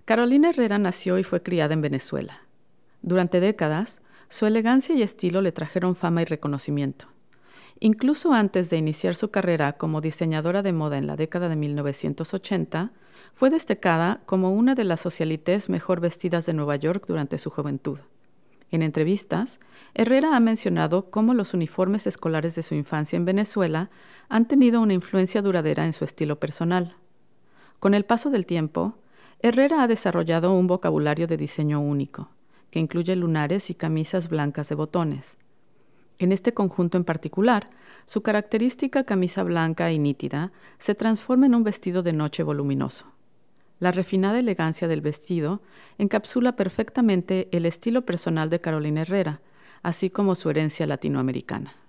Carolina Herrera nació y fue criada en Venezuela. Durante décadas, su elegancia y estilo le trajeron fama y reconocimiento. Incluso antes de iniciar su carrera como diseñadora de moda en la década de 1980, fue destacada como una de las socialites mejor vestidas de Nueva York durante su juventud. En entrevistas, Herrera ha mencionado cómo los uniformes escolares de su infancia en Venezuela han tenido una influencia duradera en su estilo personal. Con el paso del tiempo, Herrera ha desarrollado un vocabulario de diseño único, que incluye lunares y camisas blancas de botones. En este conjunto en particular, su característica camisa blanca y nítida se transforma en un vestido de noche voluminoso. La refinada elegancia del vestido encapsula perfectamente el estilo personal de Carolina Herrera, así como su herencia latinoamericana.